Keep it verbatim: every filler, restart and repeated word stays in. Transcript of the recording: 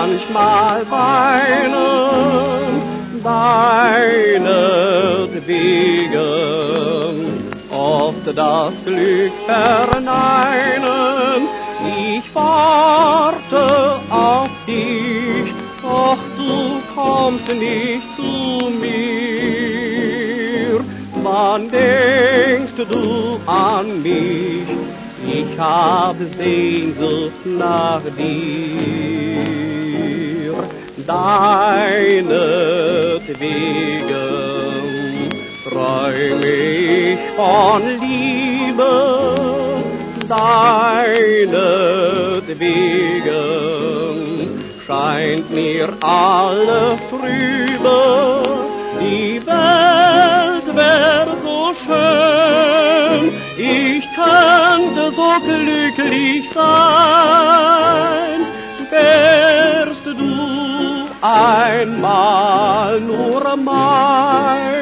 manchmal weinen, deinetwegen, oft das Glück verneinen. Ich warte auf dich, doch du kommst nicht zu mir. Wann denkst du an mich? Ich hab Sehnsucht nach dir. Deinetwegen träum ich von Liebe, deinetwegen scheint mir alles trübe. Die Welt wär so schön, ich könnte so glücklich sein, wärst du einmal nur mein.